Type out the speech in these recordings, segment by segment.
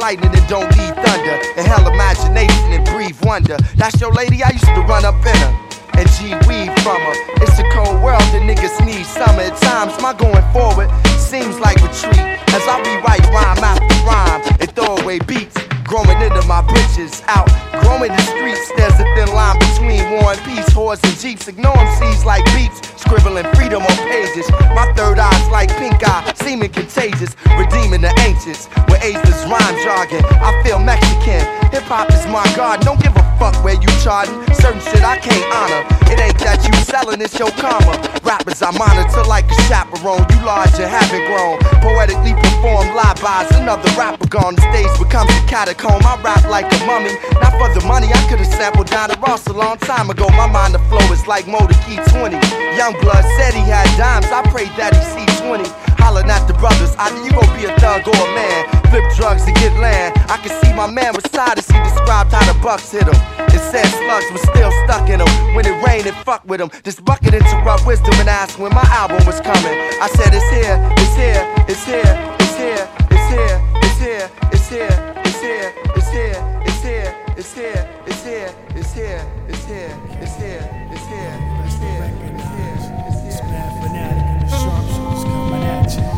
lightning and don't need thunder. Inhale imagination and breathe wonder. That's your lady, I used to run up in her and G-weed from her. It's a cold world, the niggas need summer. At times, my going forward seems like retreat as I rewrite rhyme after rhyme and throw away beats. Growing into my britches, out growing the streets. There's a thin line between war and peace, whores and jeeps. Ignore MCs like beats, scribbling freedom on pages. My third eye's like pink eye, seeming contagious, redeeming the ancients with ageless rhyme jargon. I feel Mexican, hip-hop is my god. Don't give a fuck where you charting. Certain shit I can't honor. It ain't that you selling, it's your karma. Rappers I monitor like a chaperone. You large and haven't grown. Poetically perform live-bys. Another rapper gone. The stage becomes a catacomb. I rap like a mummy. Not for the money, I could've sampled Donna Ross a long time ago. My mind to flow is like Motor Key 20. Youngblood said he had dimes. I prayed that he see 20. Hollering at the brothers, either you gon' be a thug or a man. Flip drugs to get land. I can see my man beside us, he described how the bucks hit him. It said slugs was still stuck in him. When it rained, it fucked with him. This bucket interrupt wisdom and asked when my album was coming. I said it's here, it's here, it's here, it's here, it's here, it's here, it's here, it's here, it's here, it's here, it's here, it's here, it's here, it's here, it's here, it's here, it's here, it's here, it's here. Smash fanatic and the sharpshooters coming at you.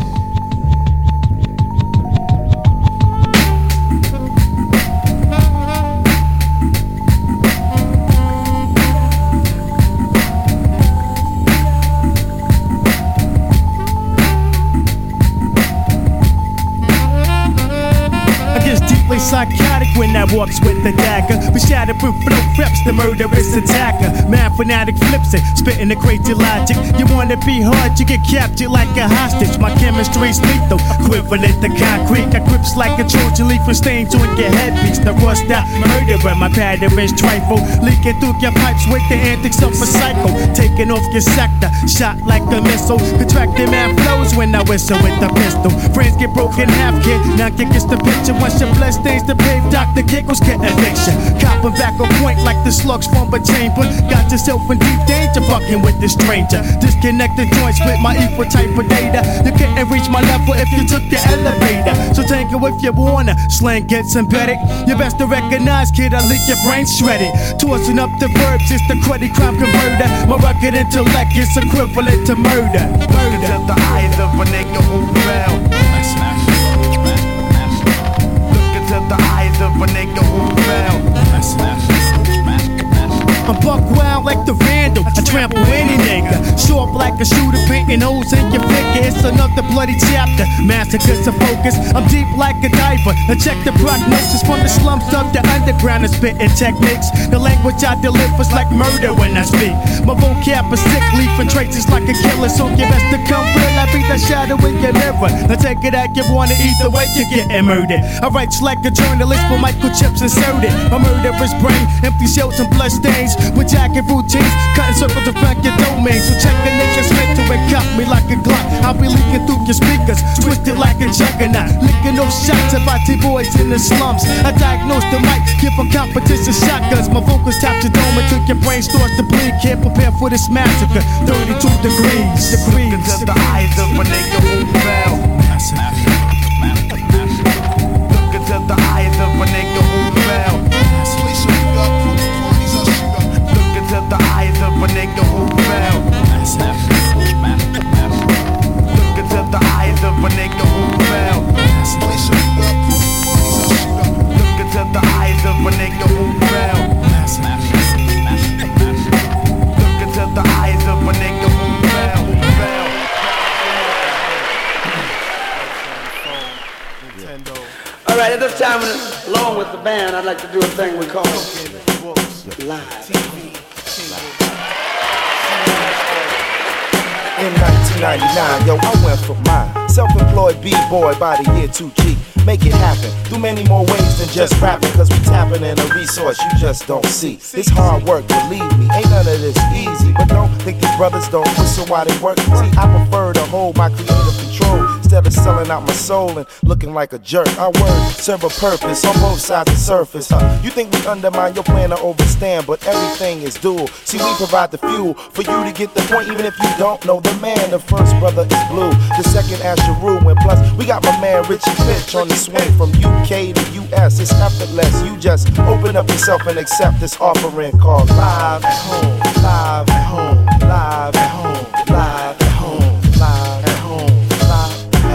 Psychotic when I walks with the dagger. We shatterproof flow reps the murderous attacker. Mad fanatic flips it, spitting the crazy logic. You wanna be hard, you get captured like a hostage. My chemistry's lethal, equivalent to concrete. I grips like a Trojan leaf and stains on your headpiece. The rust out murderer, my pattern is trifle. Leaking through your pipes with the antics of a psycho. Taking off your sector, shot like a missile. Contracting man flows when I whistle with the pistol. Friends get broken half, kid. Now kick is the picture once your blood stains the pave, Dr. Kickles get eviction. Copping back on point like the slugs from a chamber. Got yourself in deep danger fucking with this stranger. Disconnect the joints with my equal type of data. You couldn't reach my level if you took the elevator. So take it if you wanna. Slang gets embedded. You best to recognize, kid, I leak your brain shredded. Tossing up the verbs, it's the credit crime converter. My rugged intellect is equivalent to murder. Murder. The eyes of a nigga who fell. The eyes of a nigga who fell. I'm buck wild like the Vandal. I trample any nigga. Sharp like a shooter, painting holes in your figure. It's another bloody chapter. Massacres to focus. I'm deep like a diver. Now check the prognosis from the slums of the underground and spitting techniques. The language I deliver's like murder when I speak. My vocab is sick, leaving traces like a killer. So you best to come real. I beat that shadow in your mirror. Now take it out, you want it either way, you're getting murdered. I write like a journalist with microchips inserted. My murderous brain, empty shells and blood stains. With jacket routines, cutting circles to find your domain. So check the nature's mental and cop me like a Glock. I'll be leaking through your speakers, twisted like a juggernaut. Licking those shots about T-boys in the slums. I diagnose the mic, give a competition shotguns. My vocals tap your dome until your brain starts to bleed. Can't prepare for this massacre, 32 degrees. Look into the eyes of a nigga who fell. Look into the eyes of a nigga who fell. To the eyes of a nigga who fell. Look into the eyes of a nigga who fell. Look into the eyes of a nigga who fell. Look into the eyes of a nigga who fell. Alright, at this time, along with the band, I'd like to do a thing we call live. In 1999, yo, I went for mine. Self-employed B-boy by the year 2G. Make it happen through many more ways than just rapping. Cause we tapping in a resource you just don't see. It's hard work, believe me, ain't none of this easy. But don't think these brothers don't whistle while they work. See, I prefer to hold my creative control. Instead of selling out my soul and looking like a jerk, our words serve a purpose on both sides of the surface. You think we undermine your plan to overstand, but everything is dual. See, we provide the fuel for you to get the point, even if you don't know the man. The first brother is Blue, the second Asheru, and plus we got my man Richie Pitch on the swing from UK to US. It's effortless. You just open up yourself and accept this offering called Live at Home, Live at Home, Live at Home, Live at Home, Live at Home, Live at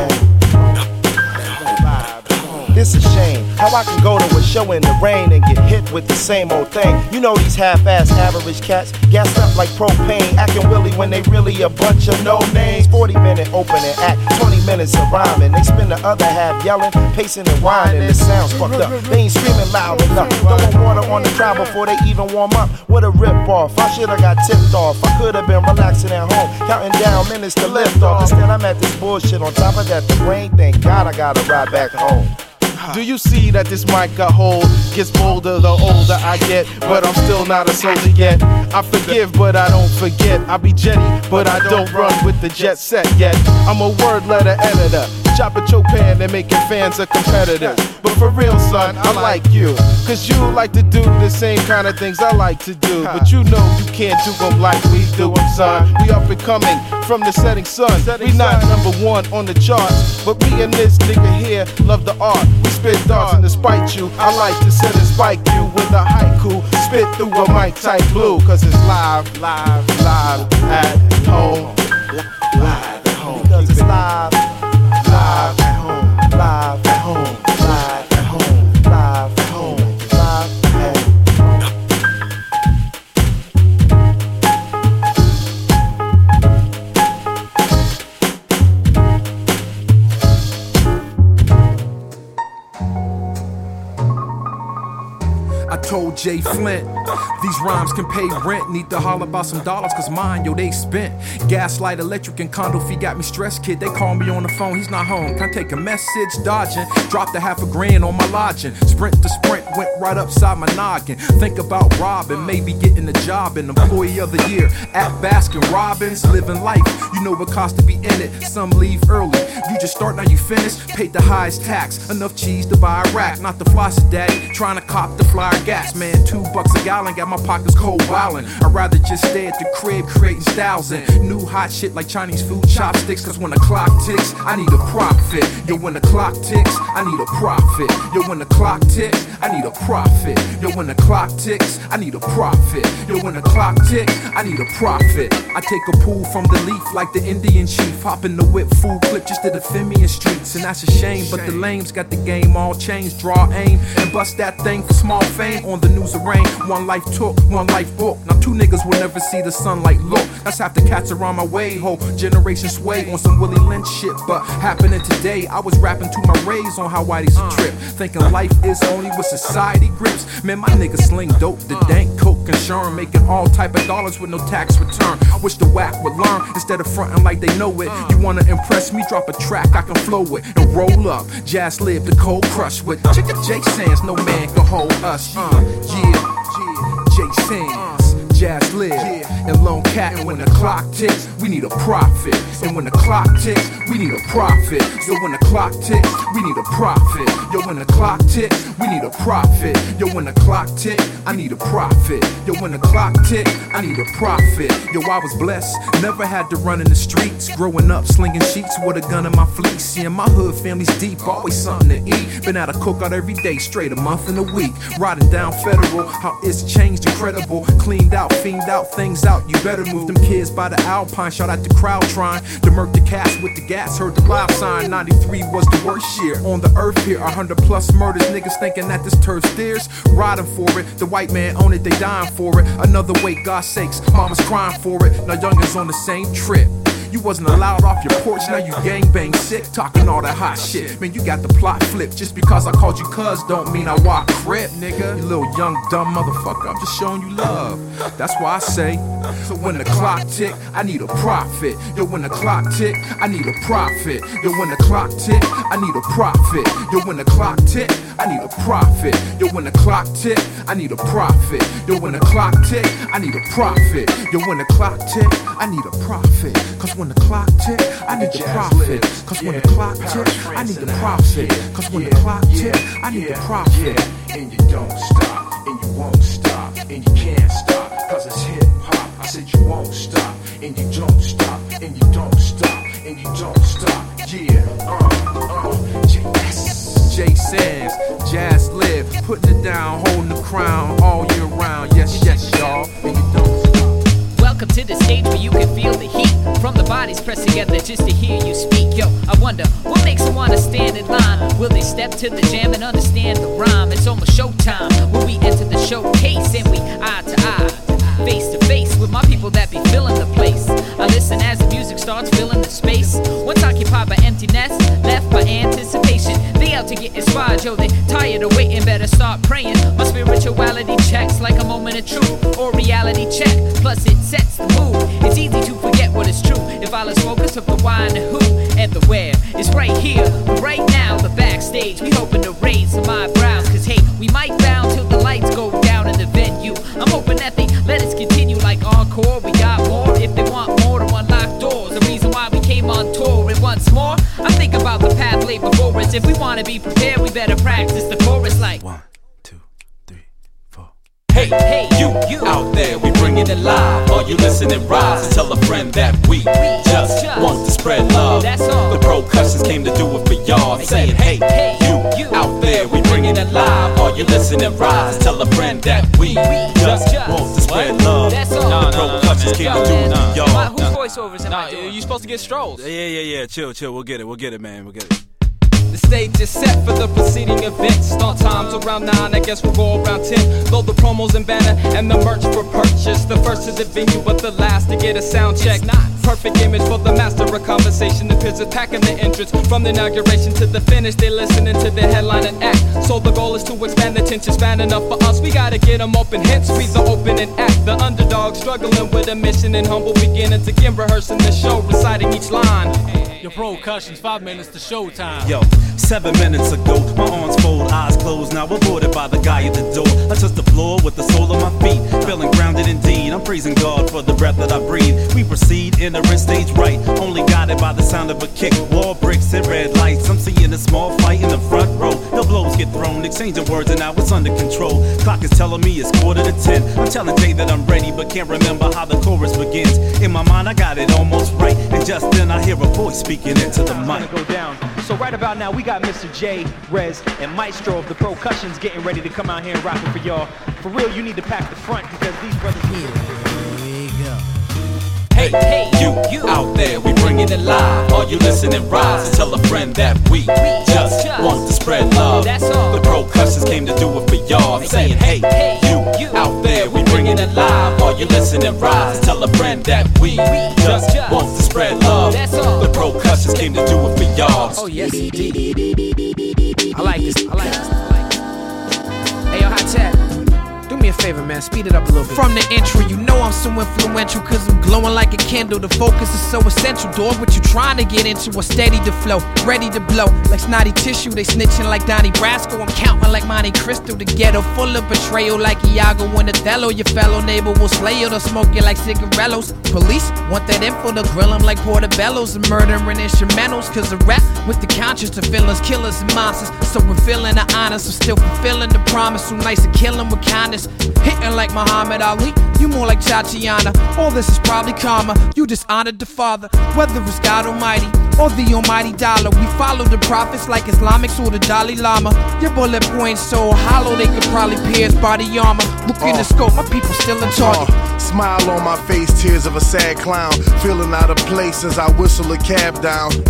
Home. It's a shame how I can go to a show in the rain and get hit with the same old thing. You know these half-ass average cats gassed up like propane, acting willy when they really a bunch of no names. 40-minute opening act, 20 minutes of rhyming. They spend the other half yelling, pacing and whining. It sounds fucked up. They ain't screaming loud enough. Throwing water on the crowd before they even warm up. What a rip-off. I should've got tipped off. I could've been relaxing at home, counting down minutes to lift off. Instead I'm at this bullshit. On top of that, the brain, thank God I gotta ride back home. Do you see that this mic I hold gets bolder the older I get? But I'm still not a soldier yet. I forgive, but I don't forget. I be jetty, but I don't run with the jet set yet. I'm a word letter editor, chopping Chopin and making fans a competitor. But for real, son, I like you, cause you like to do the same kind of things I like to do. But you know you can't do them like we do them, son. We up and coming from the setting sun. We not number one on the charts, but me and this nigga here love the art. We spit darts and to spite you, I like to sit and spike you with a haiku. Spit through a mic type blue, cause it's live, live, live at home. Live at home. Because it's live, live at home, live at home, live at home, live at home, live at home. I told Jay Flint, these rhymes can pay rent. Need to holler about some dollars, cause mine, yo, they spent. Gaslight, electric, and condo fee got me stressed, kid. They call me on the phone, he's not home. Can I take a message? Dodging. Dropped a $500,000 on my lodging. Sprint to sprint, went right upside my noggin. Think about robbing, maybe getting a job. And employee of the year at Baskin Robbins. Living life, you know what costs to be in it. Some leave early, you just start, now you finish. Paid the highest tax, enough cheese to buy a rack. Not the floss daddy, trying to cop the flyer gas, man. $2 a gallon, got my pockets cold wildin'. I'd rather just stay at the crib creating styles and new hot shit like Chinese food chopsticks. Cause when the clock ticks, I need a profit. Yo, when the clock ticks, I need a profit. Yo, when the clock ticks, I need a profit. Yo, when the clock ticks, I need a profit. Yo, when the clock ticks, I need a profit. I take a pull from the leaf like the Indian chief. Hop in the whip, full clip just to defend me in streets. And that's a shame, but the lames got the game all changed. Draw aim and bust that thing for small fame. On the news of rain, one life took, one life booked. Now 2 niggas will never see the sunlight look. That's half the cats around my way. Whole generation sway on some Willie Lynch shit. But happening today, I was rapping to my rays on how Whitey's a trip. Thinking life is only what society grips. Man, my niggas sling dope, the dank, coke, and Sherm. Making all type of dollars with no tax return. I wish the whack would learn instead of fronting like they know it. You wanna impress me? Drop a track I can flow with and roll up. Jazz live the cold crush with Jay Sands. No man can hold us. Jay Sands, Jazz live, and Lone Cat. And when the clock ticks, we need a profit. And when the clock ticks, we need a profit. Yo, when the clock ticks, we need a profit. Yo, when the clock ticks, we need a profit. Yo, when the clock ticks, I need a profit. Yo, when the clock ticks, I need a profit. Yo, I was blessed, never had to run in the streets. Growing up, slinging sheets with a gun in my fleece. Seeing my hood family's deep, always something to eat. Been at a cookout every day, straight a month in a week. Riding down Federal, how it's changed, incredible. Cleaned out, fiend out, things out. You better move them kids by the Alpine. Shout out the crowd trying to murk the cast with the gas. Heard the live sign, 93 was the worst year on the earth here. 100+ murders, niggas thinking that this turd steers. Riding for it, the white man own it, they dying for it. Another way, God's sakes, mama's crying for it. Now youngins on the same trip. You wasn't allowed off your porch, now you gangbang sick, talking all that hot shit. Man, you got the plot flipped. Just because I called you cuz don't mean I walk crip, nigga. You little young dumb motherfucker, I'm just showing you love. That's why I say So when the clock tick, I need a profit. Yo, when the clock tick, I need a profit. Yo, when the clock tick, I need a profit. Yo, when the clock tick, I need a profit. Yo, when the clock tick, I need a profit. Yo, when the clock tick, I need a profit. Yo, when the clock tick, I need a profit. Cause when the clock tick, I need a profit. Cause when the clock tick, I need a profit. Cause when the clock tick, I need a profit. And you don't stop, and you won't stop, and you can't stop, cause it's hip hop. I said you won't stop, and you don't stop, and you don't stop, and you don't stop. Yeah, Jay Sands, Jazz Live, putting it down, holding the crown all year round. Yes, yes, y'all, and you don't stop. Welcome to the stage where you can feel the heat from the bodies pressed together just to hear you speak. Yo, I wonder what makes them wanna stand in line. Will they step to the jam and understand the rhyme? It's almost showtime when we enter the showcase and we eye to eye, face to face with my people that be filling the place. I listen as the music starts filling the space. Once occupied by emptiness, left by anticipation. They out to get inspired, yo, they tired of waiting, better start praying. My spirituality checks like a moment of truth or reality check. Plus it sets the mood. It's easy to forget what is true if I lose focus of the why and the who and the where. It's right here, right now, the backstage. We hoping to raise some eyebrows, cause hey, we might bow till the lights go down in the venue. I'm hoping that they let us continue like encore. We got more if they want more to unlock doors. The reason why we came on tour. And once more, I think about the path laid before us. If we wanna be prepared, we better practice the chorus like 1, 2, 3, 4. Hey, hey, you out there, we bringing it live. Are you listening? Rise and tell a friend that we just want to spread love. That's all. The Percussions came to do it for y'all. Saying, hey, you out there, we bringing it live. Are you listening? Rise and tell a friend that we just want to spread love. That's all. The Percussions came to do it for y'all. Whose voiceovers am I doing? You supposed to get strolls. Yeah, chill. We'll get it, man, we'll get it. The stage is set for the preceding event. Start times around 9, I guess we'll go around 10. Load the promos and banner and the merch for purchase. The first to the venue, but the last to get a sound check. Perfect image for the master of conversation. The peers are packing the entrance. From the inauguration to the finish, they listening to the headline and act. So the goal is to expand the tension, span enough for us. We gotta get them open, hence we the opening act. The underdog struggling with a mission and humble beginnings. Again rehearsing the show, reciting each line. Your Percussions, 5 minutes to showtime. Yo, 7 minutes ago, my arms fold, eyes closed. Now aborted by the guy at the door. I touch the floor with the sole of my feet, feeling grounded indeed. I'm praising God for the breath that I breathe. We proceed, entering stage right, only guided by the sound of a kick. Wall bricks and red lights. I'm seeing a small fight in the front row. The blows get thrown, exchanging words, and now it's under control. Clock is telling me it's 9:45. I'm telling Jay that I'm ready, but can't remember how the chorus begins. In my mind, I got it almost right, and just then I hear a voice speaking into the mic. Go down. So right about now, we got Mr. J, Rez, and Maestro of the Percussions getting ready to come out here and rock it for y'all. For real, you need to pack the front because these brothers here. Here we go. Hey, you out there, we bringing it live. Are you listening? Rise and tell a friend that we just want to spread love. That's all. The Percussions came to do it for y'all. I'm saying, hey, you out there, we bringing it live. Are you listening? Rise and tell a friend that we just want to spread love. That's all. The Percussions came to do it for y'all. Oh yes, indeed. I like this. Hey, yo, Hot Chat. Do me a favor, man, speed it up a little bit. From the intro, you know I'm so influential, cause I'm glowing like a candle. The focus is so essential, dog. What you trying to get into? A steady to flow, ready to blow. Like snotty tissue, they snitching like Donnie Brasco. I'm counting like Monte Cristo. The ghetto full of betrayal like Iago and Othello. Your fellow neighbor will slay you, they'll smoke you like cigarillos. Police want that info to grill them like portobellos. And murdering instrumentals, cause I rap with the conscience to villains, killers, and monsters. So we're feeling the honors, I'm still fulfilling the promise. So nice to kill them with kindness. Hitting like Muhammad Ali, you more like Tatiana. All this is probably karma, you just honored the Father. Whether it's God Almighty or the almighty dollar, we follow the prophets like Islamics or the Dalai Lama. Your bullet points so hollow they could probably pierce body armor. Look in the scope, my people still in target. Smile on my face, tears of a sad clown. Feeling out of place as I whistle a cab down.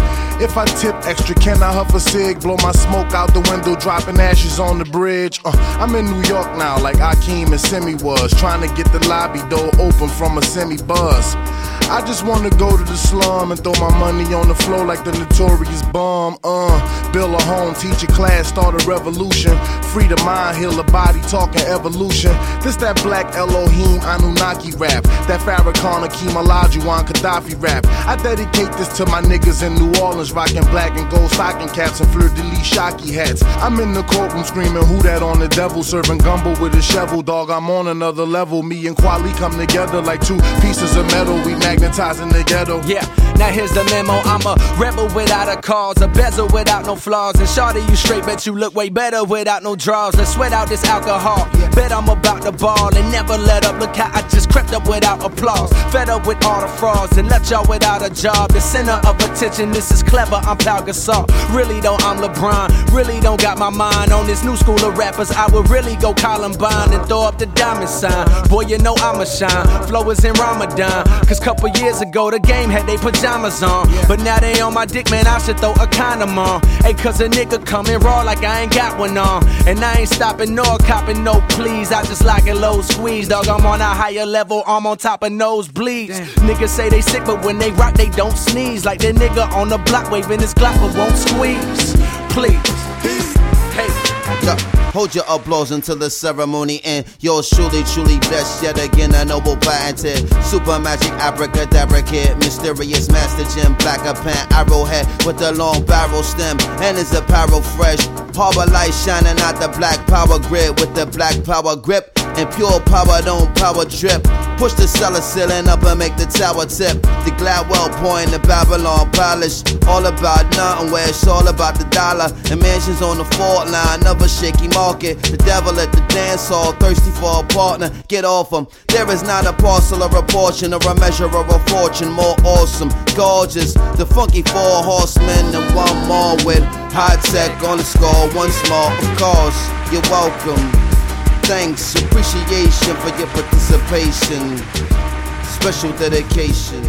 If I tip extra, can I huff a cig? Blow my smoke out the window, dropping ashes on the bridge. I'm in New York now, like Akeem and Simi was, trying to get the lobby door open from a semi-buzz. I just wanna go to the slum and throw my money on the floor like the notorious bum. Build a home, teach a class, start a revolution. Free the mind, heal the body, talking evolution. This that black Elohim Anunnaki rap, that Farrakhan Akeem Olajuwon Gaddafi rap. I dedicate this to my niggas in New Orleans, rocking black and gold stocking caps and fleur-de-lis shocky hats. I'm in the courtroom screaming, who that on the devil? Serving gumbo with a shovel, dog, I'm on another level. Me and Kweli come together like two pieces of metal. We magnetizing the ghetto. Yeah, now here's the memo. I'm a rebel without a cause, a bezel without no flaws. And shawty, you straight, bet you look way better without no draws. Let's sweat out this alcohol. Bet I'm about to ball and never let up. Look how I just crept up without applause. Fed up with all the frauds and left y'all without a job. The center of attention, this is clever, I'm Pau Gasol. Really though, I'm LeBron. Really don't got my mind on this new school of rappers. I would really go Columbine and throw up the diamond sign. Boy, you know I'ma shine. Flow is in Ramadan. Cause couple years ago, the game had they pajamas on. But now they on my dick, man, I should throw a condom on. Hey, cause a nigga coming raw like I ain't got one on. And I ain't stopping nor copping no please. I just like a low squeeze, dog. I'm on a higher level, I'm on top of nosebleeds. Niggas say they sick, but when they rock, they don't sneeze. Like that nigga on the block waving his Glock, but won't squeeze. Please. Hey. Yo, hold your applause until the ceremony end. Yours truly blessed yet again, a noble patented. Super magic abracadabra kid, mysterious master gem, blacker pen, arrowhead with the long barrel stem, and his apparel fresh. Harbor light shining out the black power grid with the black power grip. And pure power don't power trip. Push the cellar ceiling up and make the tower tip. The Gladwell point, the Babylon polish. All about nothing where it's all about the dollar. And mansions on the fault line, another shaky market. The devil at the dance hall, thirsty for a partner. Get off him. There is not a parcel or a portion or a measure of a fortune more awesome, gorgeous. The funky four horsemen and one more with high tech on the score. One small, of course. You're welcome. Thanks, appreciation for your participation. Special dedication,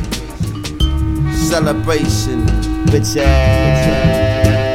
celebration, bitch ass.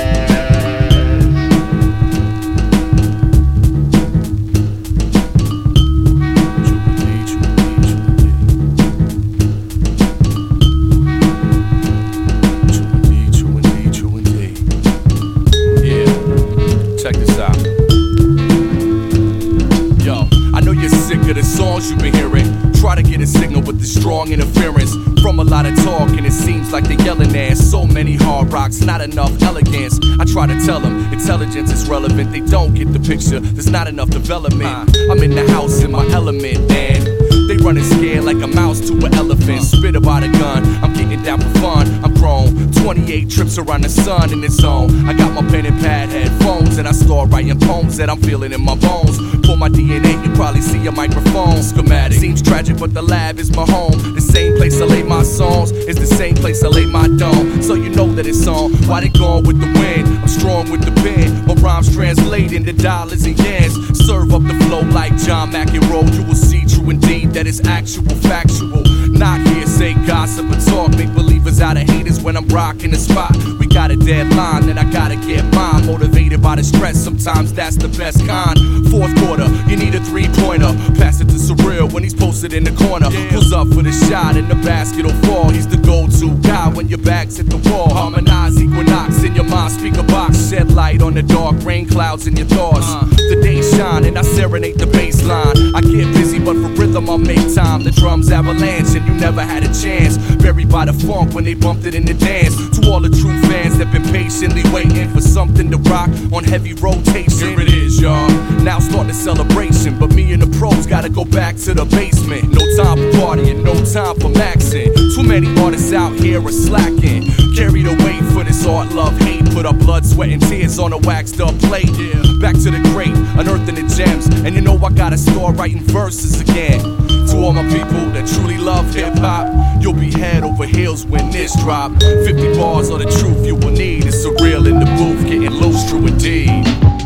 The songs you've been hearing, try to get a signal, but there's strong interference from a lot of talk, and it seems like they're yelling at so many hard rocks, not enough elegance. I try to tell them intelligence is relevant, they don't get the picture, there's not enough development. I'm in the house in my element, and they running scared like a mouse to an elephant. Spit about a gun, I'm getting down for fun. I'm grown, 28 trips around the sun in its zone. I got my pen and pad, headphones, and I start writing poems that I'm feeling in my bones. Pull my DNA, you probably see a microphone schematic. Seems tragic, but the lab is my home. The same place I lay my songs is the same place I lay my dome. So you know that it's on. Why they gone with the wind? I'm strong with the pen. My rhymes translate into dollars and yens. Serve up the flow like John McEnroe. You will see true indeed that it's actual, factual. Not hearsay, gossip, or talk. Make believers out of haters when I'm rocking the spot. We got a deadline that I gotta get mine. Motivated by the stress, sometimes that's the best kind. Fourth quarter, you need a three-pointer. Pass it to Surreal when he's posted in the corner. Pulls up for the shot and the basket will fall. He's the go-to guy when your back's hit the wall. Harmonize equinox in your mind, speaker box. Shed light on the dark, rain clouds in your thoughts. The day shine and I serenade the bass line. I get busy, but for rhythm I'll make time. The drums avalanche and you never had a chance. Buried by the funk when they bumped it in the dance. To all the true fans that been patiently waiting for something to rock on heavy rotation. Here it is, y'all. Now start the celebration, but me and the pros gotta go back to the basement. No time for partying, no time for maxing. Too many artists out here are slacking. Carried away for this art, love, hate. Put up blood, sweat, and tears on a waxed up plate. Back to the great, unearthing the gems. And you know I gotta start writing verses again. To all my people that truly love hip-hop, you'll be head over heels when this drop. 50 bars are the truth you will need. It's Surreal in the booth, getting loose, true indeed.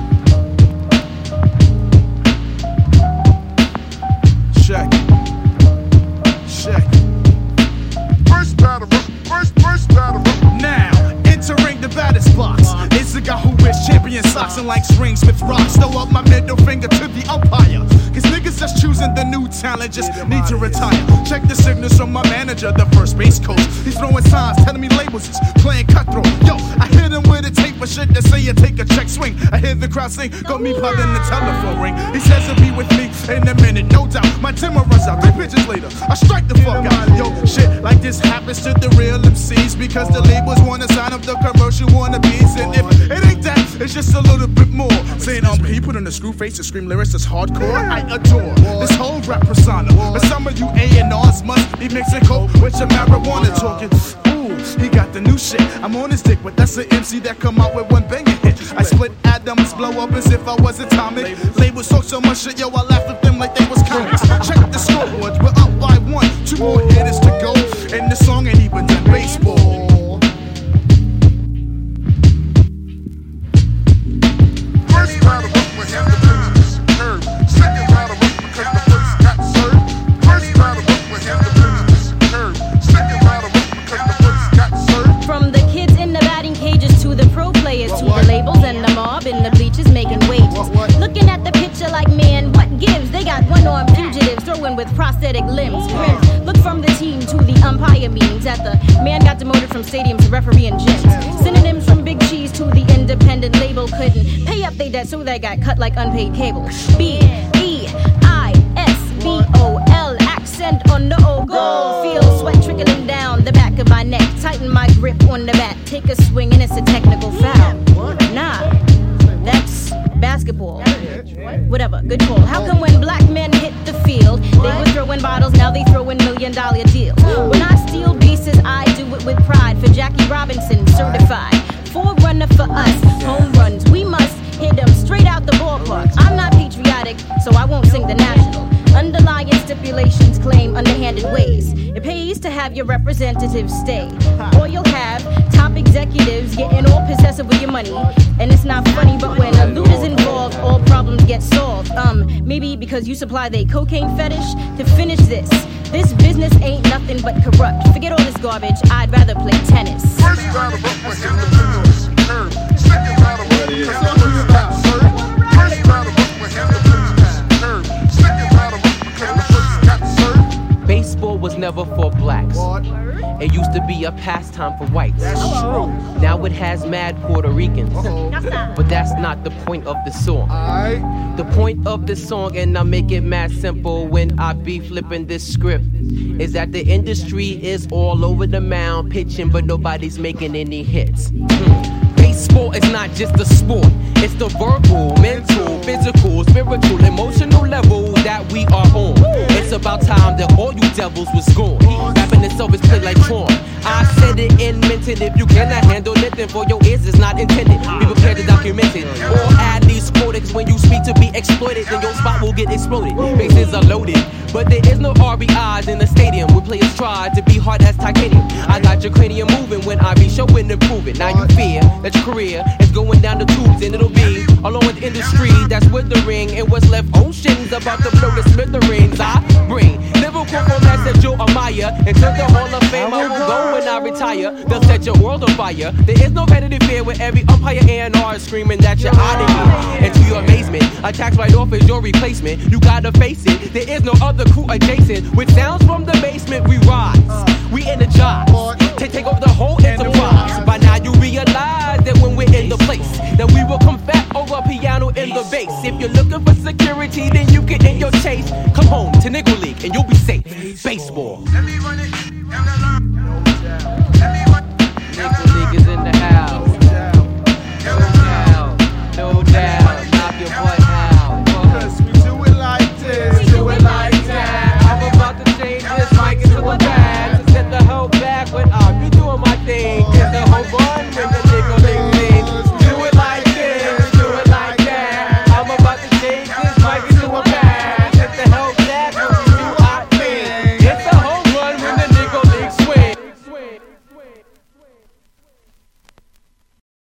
Check. First battle. Now, entering like Spring Smith rocks. Throw up my middle finger to the umpire. Cause niggas that's choosing the new talent just need to retire. Check the signals from my manager, the first base coach. He's throwing signs, telling me labels is playing cutthroat. Yo, I hit him with a tape for shit that say you take a check swing. I hear the crowd sing, got me plugging the telephone ring. He says he'll be with me in a minute, no doubt. My timber runs out, 3 pitches later, I strike the fuck out. Yo, shit like this happens to the real MCs because the labels wanna sign up the commercial wannabes. And if it ain't that, it's just a little bit more. Saying, can you put in a screw face and scream lyrics that's hardcore? I adore this whole rap persona. But some of you A&Rs must be mixing coke with your marijuana talking. Ooh, he got the new shit. I'm on his dick, but that's an MC that come out with one banging hit. I split atoms, blow up as if I was atomic. Labels talk so much shit, yo, I laugh at them like they was comics. Check the scoreboard, we're up by 1. 2 more hitters to go, and the song ain't even done. Baseball. First round of up with him, the pitch is superb. Second round of up because the first got served. First round of up with him, the pitch is superb. Second round of up because the first got served. From the kids in the batting cages to the pro players, to the labels and the mob in the bleachers making wages. Looking at the picture like, man, what gives? They got one-armed fugitives throwing with prosthetic limbs. Look from the team to the umpire meetings at the man got demoted from stadiums to referee and gyms. Synonyms from Big Cheese to the independent label couldn't pay up their debt, so they got cut like unpaid cable. B-E-I-S-B-O-L, accent on the O, goal. Feel sweat trickling down the back of my neck. Tighten my grip on the bat. Take a swing and it's a technical foul. Nah, that's basketball. Whatever, good call. How come when black men hit the field, they were throwing bottles, now they throwing $1 million deals? When I steal bases, I do it with pride. For Jackie Robinson, certified. Forerunner for us, home runs. We must hit them straight out the ballpark. I'm not patriotic, so I won't sing the national. Underlying stipulations claim underhanded ways. It pays to have your representatives stay. Or you'll have top executives getting all possessive with your money. And it's not funny, but when a loot is involved, all problems get solved. Maybe because you supply they cocaine fetish. To finish this business ain't nothing but corrupt. Forget all this garbage, I'd rather play tennis. First round of up was in the pitch is superb. Second round of up because the first got served. First round of up was in the pitch is superb. Second round of up because the first got served. Baseball was never for blacks. It used to be a pastime for whites. That's true. Now it has mad Puerto Ricans. But that's not the point of the song. The point of the song, and I make it mad simple when I be flipping this script, is that the industry is all over the mound pitching, but nobody's making any hits. Baseball is not just a sport. It's the verbal, mental, physical, spiritual, emotional level that we are on. It's about time that all you devils was gone. Rapping itself is played like porn. I said it and meant it. If you cannot handle it, then for your ears it's not intended. Be prepared to document it. Or at least quote it. When you speak to be exploited, then your spot will get exploded. Bases are loaded, but there is no RBIs in the stadium. Where players try to be hard as titanium. I got your cranium moving when I be showing and proving. Now you fear that your career is going down the tubes, and it'll be along with industry that's withering, and what's left oceans about to blow the smithereens. I bring lyrical formats that you'll admire, and to the Hall of Fame I will go when I retire. They'll set your world on fire. There is no competitive fear with every umpire A&R screaming that you're out of here. And to your amazement, attacks right off is your replacement. You gotta face it, there is no other crew adjacent. With sounds from the basement we rise, we energize to take over the whole enterprise. By now you realize that when we're in the place, that we will come back over piano in the bass. If you're looking for security, then you can end your chase. Come home to Nigga League and you'll be safe. Baseball. Let me run it.